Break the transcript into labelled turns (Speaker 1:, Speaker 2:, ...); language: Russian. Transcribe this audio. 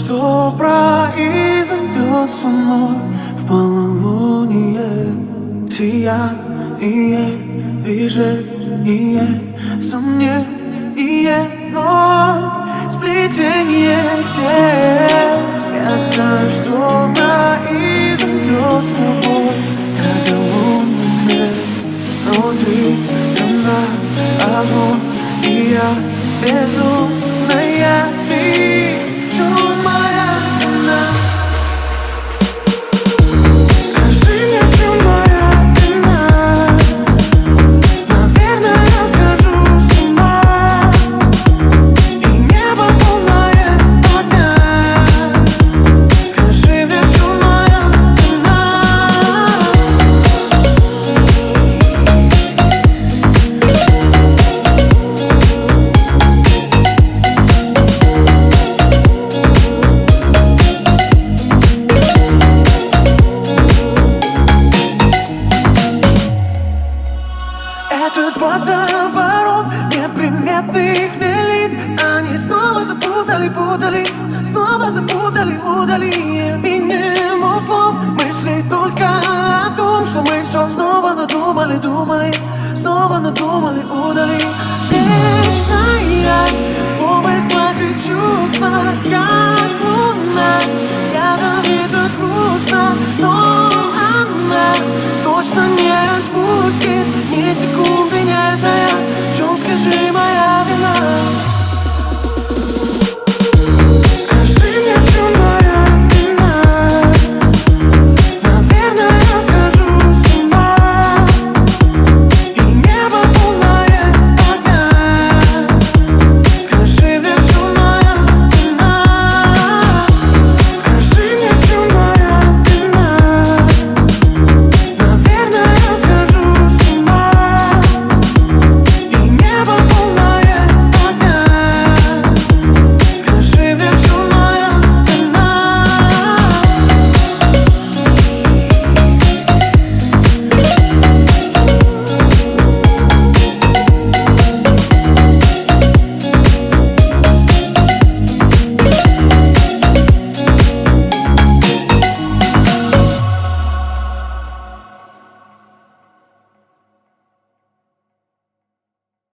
Speaker 1: что произойдет со мной в полнолуние, сияние, движение, сомнение, но сплетение тел. Я знаю, что произойдет с тобой, как лунный свет. Внутри темна огонь, и я безумная. Ты чумная вина. Скажи мне, в чем моя вина? Наверное, я схожу с ума, и небо полное огня. Скажи мне, в чем моя вина? Этот водоворот неприметных лиц, они снова запутали, снова запутали, удали минимум слов. Мысли только о том, что мы все